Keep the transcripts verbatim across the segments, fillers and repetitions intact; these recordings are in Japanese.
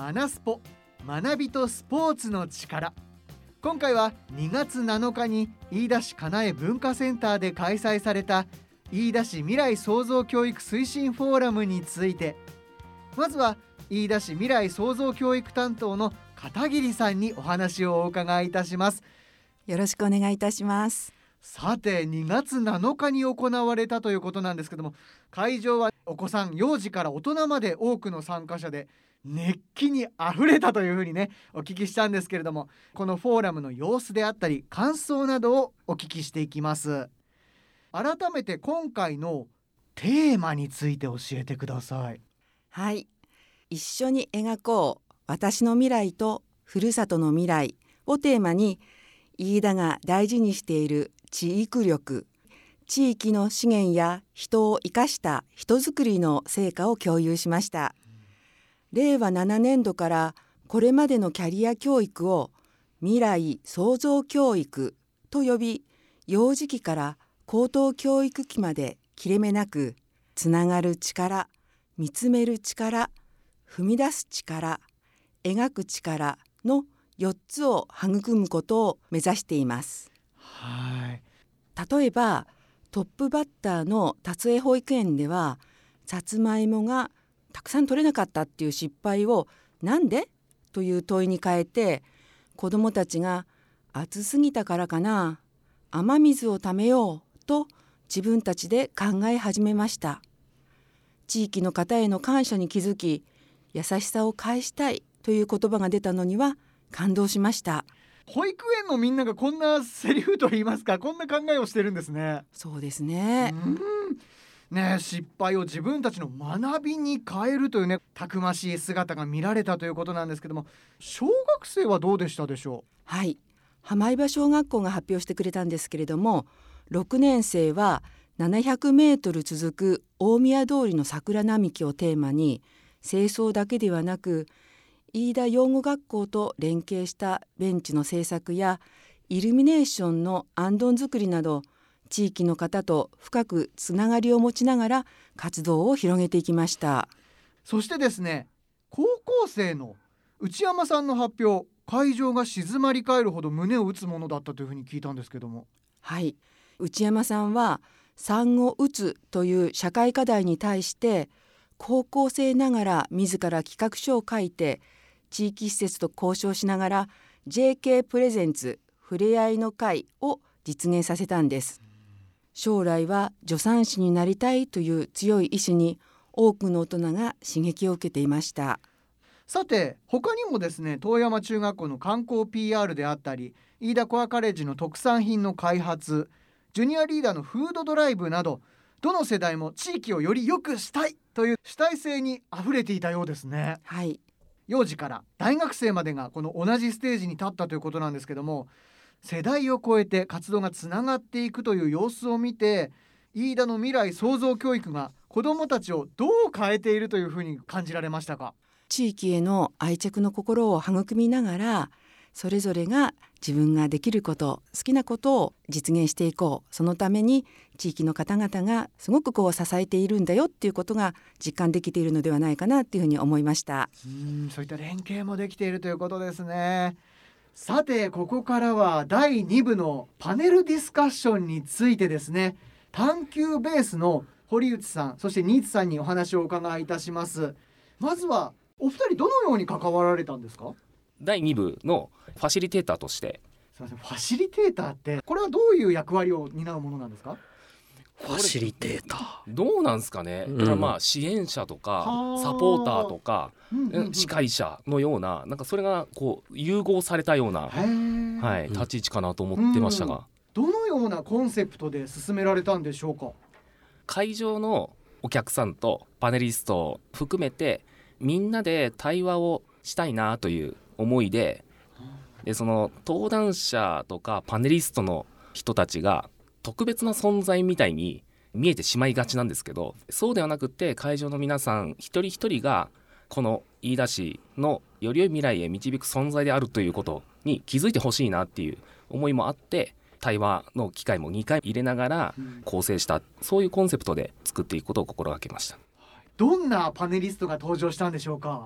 マナスポ、学びとスポーツの力。今回はにがつなのかに飯田市かなえ文化センターで開催された飯田市未来創造教育推進フォーラムについて、まずは飯田市未来創造教育担当の片桐さんにお話をお伺いいたします。 よろしくお願いいたします。 さてにがつなのかに行われたということなんですけども、会場はお子さん幼児から大人まで多くの参加者で熱気にあふれたというふうにねお聞きしたんですけれども、このフォーラムの様子であったり感想などをお聞きしていきます。改めて今回のテーマについて教えてください。 はい、一緒に描こう私の未来とふるさとの未来をテーマに、飯田が大事にしている地域力、地域の資源や人を生かした人づくりの成果を共有しました。れいわななねんどからこれまでのキャリア教育を未来創造教育と呼び、幼児期から高等教育期まで切れ目なくつながる力、見つめる力、踏み出す力、描く力のよっつを育むことを目指しています。 はい。 例えばトップバッターの達栄保育園では、さつまいもがたくさん取れなかったっていう失敗をなんでという問いに変えて、子どもたちが暑すぎたからかな、雨水をためようと自分たちで考え始めました。地域の方への感謝に気づき、優しさを返したいという言葉が出たのには感動しました。 保育園のみんながこんなセリフといいますか、こんな考えをしてるんですね。 そうですね。 うんね、失敗を自分たちの学びに変えるというね、たくましい姿が見られたということなんですけども、小学生はどうでしたでしょう。 はい、浜井場小学校が発表してくれたんですけれども、ろくねんせいはななひゃくメートル続く大宮通りの桜並木をテーマに、清掃だけではなく飯田養護学校と連携したベンチの製作やイルミネーションのあんどん作りなど、地域の方と深くつながりを持ちながら活動を広げていきました。 そしてですね、高校生の内山さんの発表、会場が静まり返るほど胸を打つものだったというふうに聞いたんですけども。 はい、内山さんは産を打つという社会課題に対して、高校生ながら自ら企画書を書いて、地域施設と交渉しながら ジェーケー プレゼンツふれあいの会を実現させたんです。将来は助産師になりたいという強い意志に多くの大人が刺激を受けていました。 さて他にもですね、遠山中学校の観光 ピーアール であったり、飯田コアカレッジの特産品の開発、ジュニアリーダーのフードドライブなど、どの世代も地域をより良くしたいという主体性にあふれていたようですね。 はい、 幼児から大学生までがこの同じステージに立ったということなんですけども、世代を超えて活動がつながっていくという様子を見て、飯田の未来創造教育が子どもたちをどう変えているというふうに感じられましたか。 地域への愛着の心を育みながら、それぞれが自分ができること、好きなことを実現していこう、そのために地域の方々がすごくこう支えているんだよっていうことが実感できているのではないかなっていうふうに思いました。 うーん、そういった連携もできているということですね。さてここからはだいにぶのパネルディスカッションについてですね、探究ベースの堀内さん、そして新津さんにお話をお伺いいたします。まずはお二人どのように関わられたんですか。 だいにぶのファシリテーターとして。 すいません、ファシリテーターってこれはどういう役割を担うものなんですか。 ファシリテーターどうなんですかね、うん、だからまあ支援者とかサポーターとか、うんうんうん、司会者のような、なんかそれがこう融合されたような、はい、立ち位置かなと思ってましたが、 うん、どのようなコンセプトで進められたんでしょうか。 会場のお客さんとパネリストを含めてみんなで対話をしたいなという思いで、でその登壇者とかパネリストの人たちが特別な存在みたいに見えてしまいがちなんですけど、そうではなくて会場の皆さん一人一人がこの飯田市のより良い未来へ導く存在であるということに気づいてほしいなっていう思いもあって、対話の機会もにかい入れながら構成した、そういうコンセプトで作っていくことを心がけました。 どんなパネリストが登場したんでしょうか。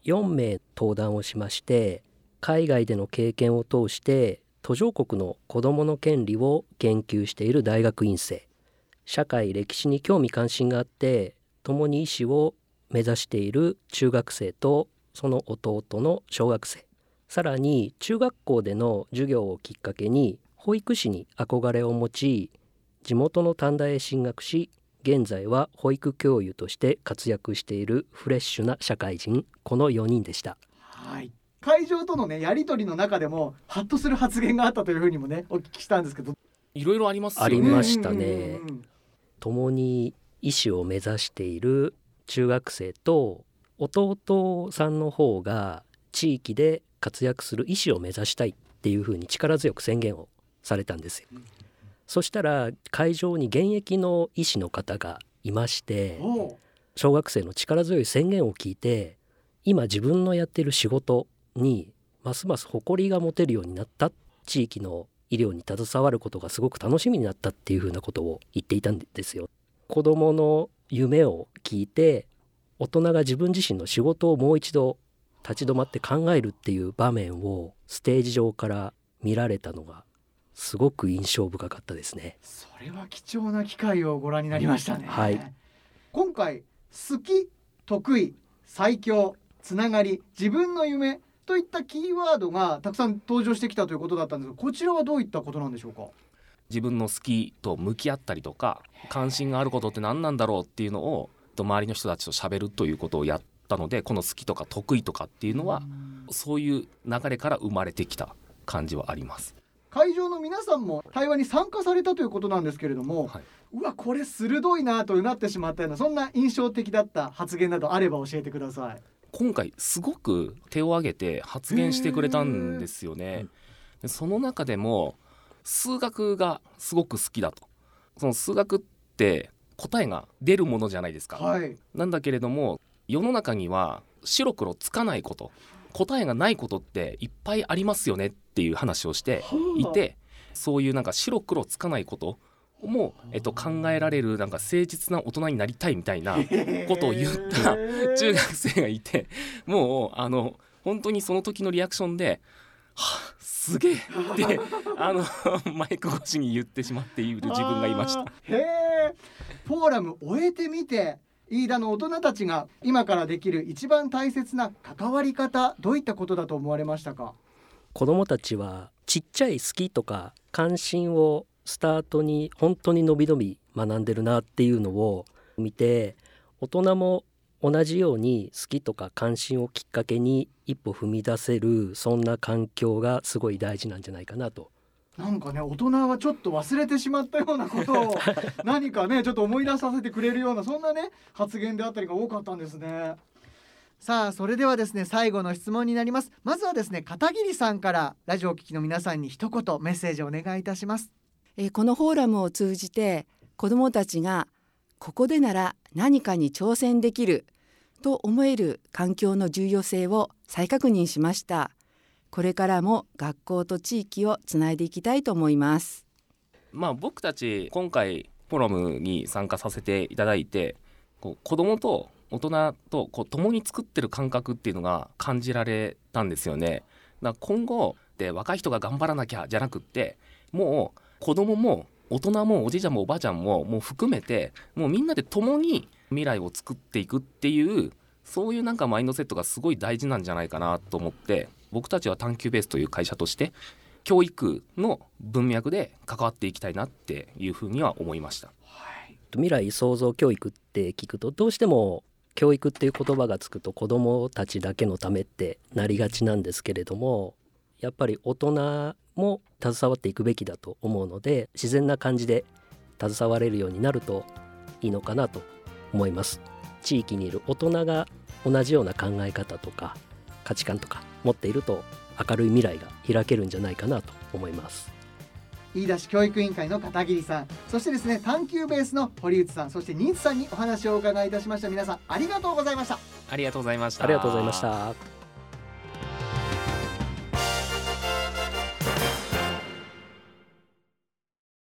よんめい登壇をしまして、海外での経験を通して途上国の子どもの権利を研究している大学院生、社会歴史に興味関心があって共に医師を目指している中学生とその弟の小学生、さらに中学校での授業をきっかけに保育士に憧れを持ち、地元の短大へ進学し、現在は保育教諭として活躍しているフレッシュな社会人、このよにんでした。 はい、会場とのねやり取りの中でもハッとする発言があったというふうにもねお聞きしたんですけど、 いろいろありますよね。 ありましたね。 うんうんうんうん、 共に医師を目指している中学生と弟さんの方が地域で活躍する医師を目指したいっていうふうに力強く宣言をされたんですよ。そしたら会場に現役の医師の方がいまして、小学生の力強い宣言を聞いて、今自分のやっている仕事にますます誇りが持てるようになった、地域の医療に携わることがすごく楽しみになったっていうふうなことを言っていたんですよ。子どもの夢を聞いて、大人が自分自身の仕事をもう一度立ち止まって考えるっていう場面をステージ上から見られたのがすごく印象深かったですね。 それは貴重な機会をご覧になりましたね。 はい、 今回好き、得意、最強、つながり、自分の夢といったキーワードがたくさん登場してきたということだったんですが、こちらはどういったことなんでしょうか。 自分の好きと向き合ったりとか、関心があることって何なんだろうっていうのを周りの人たちと喋るということをやったので、この好きとか得意とかっていうのはそういう流れから生まれてきた感じはあります。 会場の皆さんも対話に参加されたということなんですけれども、はい、うわこれ鋭いなとなってしまったような、そんな印象的だった発言などあれば教えてください。 今回すごく手を挙げて発言してくれたんですよね。でその中でも数学がすごく好きだと。その数学って答えが出るものじゃないですか、はい、なんだけれども世の中には白黒つかないこと、答えがないことっていっぱいありますよねっていう話をしていて、そういうなんか白黒つかないことも、えっと、考えられるなんか誠実な大人になりたいみたいなことを言った中学生がいて、もうあの本当にその時のリアクションではあ、すげえってあのマイク越しに言ってしまっている自分がいました。 へえ、フォーラム終えてみて飯田の大人たちが今からできる一番大切な関わり方、どういったことだと思われましたか。 子どもたちはちっちゃい好きとか関心をスタートに本当にのびのび学んでるなっていうのを見て、大人も同じように好きとか関心をきっかけに一歩踏み出せる、そんな環境がすごい大事なんじゃないかなと。 なんかね、大人はちょっと忘れてしまったようなことを何かねちょっと思い出させてくれるような、そんなね発言であったりが多かったんですね。さあそれではですね、最後の質問になります。まずはですね、片桐さんからラジオを聴きの皆さんに一言メッセージをお願いいたします。 えー、このフォーラムを通じて子どもたちがここでなら何かに挑戦できると思える環境の重要性を再確認しました。これからも学校と地域をつないでいきたいと思います。 まあ、僕たち今回フォーラムに参加させていただいて、こう子どもと大人とこう共に作ってる感覚っていうのが感じられたんですよね。だから今後で若い人が頑張らなきゃじゃなくって、もう子どもも大人もおじいちゃんもおばあちゃんももう含めて、もうみんなで共に未来を作っていくっていう、そういうなんかマインドセットがすごい大事なんじゃないかなと思って、僕たちは探究ベースという会社として教育の文脈で関わっていきたいなっていうふうには思いました。 はい、未来創造教育って聞くと、どうしても教育っていう言葉がつくと子どもたちだけのためってなりがちなんですけれども、やっぱり大人も携わっていくべきだと思うので、自然な感じで携われるようになるといいのかなと思います。地域にいる大人が同じような考え方とか価値観とか持っていると、明るい未来が開けるんじゃないかなと思います。 飯田市教育委員会の片桐さん、そしてですね探究ベースの堀内さん、そして新津さんにお話をお伺いいたしました。皆さんありがとうございました。 ありがとうございました。 ありがとうございました。